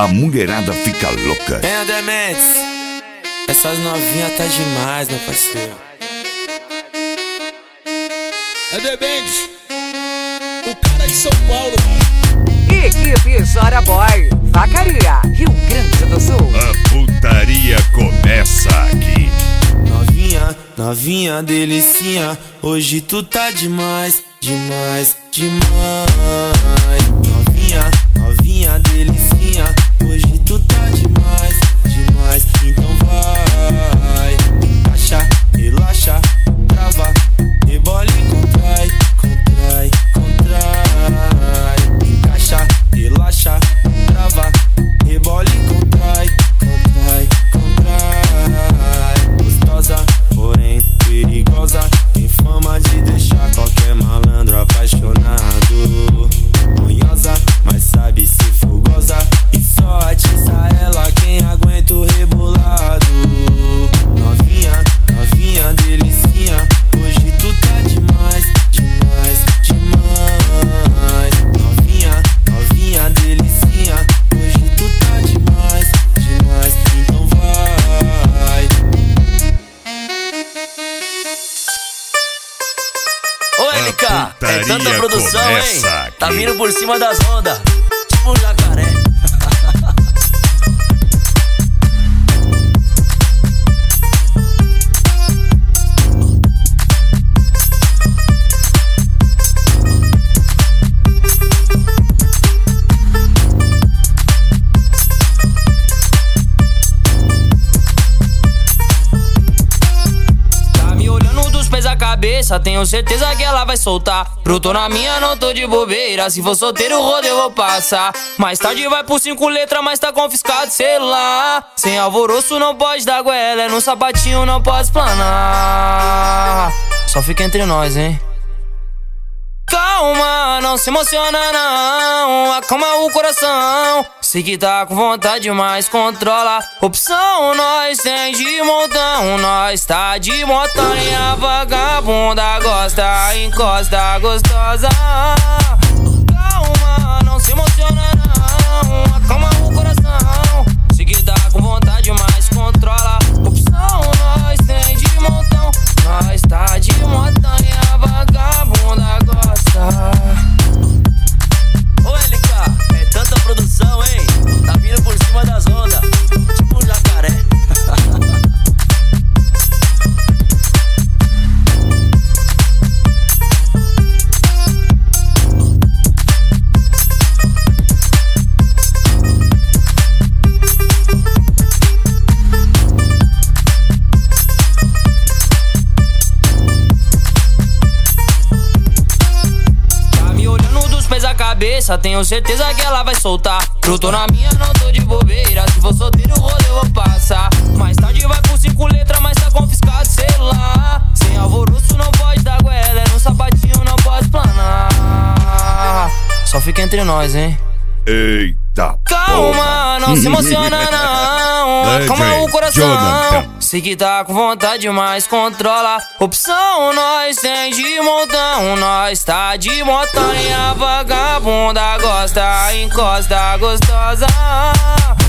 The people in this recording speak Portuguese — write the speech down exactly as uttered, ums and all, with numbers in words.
a mulherada fica louca. Vem, André Mendes, essas novinhas tá demais, meu parceiro. André Mendes, o cara de São Paulo. Equipe Chora Boy, Vacaria, Rio Grande do Sul. A putaria começa aqui. Novinha, novinha, delicinha, hoje tu tá demais, demais, demais. Novinha, novinha, delicinha, hoje tu tá demais, demais. Então vai, encaixa, relaxa, trava, rebola e contrai, contrai, contrai. Encaixa, relaxa, trava, rebola e contrai, contrai, contrai. Gostosa, porém perigosa, tem fama de deixar qualquer malandro apaixonado. Manhosa, mas sabe ser fogosa, e só atiça ela quem aguenta o rebolado. Novinha, novinha, delicinha, hoje tu tá demais, demais, demais. Novinha, novinha, delicinha, hoje tu tá demais, demais. Então vai. Ô L K, é tanta produção, hein? Aqui. Tá vindo por cima das ondas, tipo um jacaré. Cabeça, tenho certeza que ela vai soltar. Brotou na minha, não tô de bobeira. Se for solteiro, o rodo eu vou passar. Mais tarde vai por cinco letras, mas tá confiscado celular. Sem alvoroço não pode dar goela, no sapatinho não pode explanar. Só fica entre nós, hein? Calma, não se emociona não, acalma o coração. Sei que tá com vontade, mas controla. Opção nós tem de montão, nós tá de motão. E a vagabunda gosta, encosta gostosa. Calma, não se emociona não, acalma o coração. Sei que tá com vontade, mas controla. Opção nós tem de montão, nós tá de motão. E a vagabunda gosta. Ô L K, é tanta produção, hein? Tá vindo por cima das ondas, tipo um jacaré. Cabeça, tenho certeza que ela vai soltar. Brotou na minha, não tô de bobeira. Se for solteiro, o rodo eu vou passar. Mais tarde vai por cinco letras, mas tá confiscado celular. Sem alvoroço não pode dar goela, no sapatinho não pode planar. Só fica entre nós, hein? Eita Calma, não se emociona não, acalma o coração. Sei que tá com vontade, mas controla. Opção nós tem de montão, nós tá de motão. E a vagabunda gosta, encosta gostosa.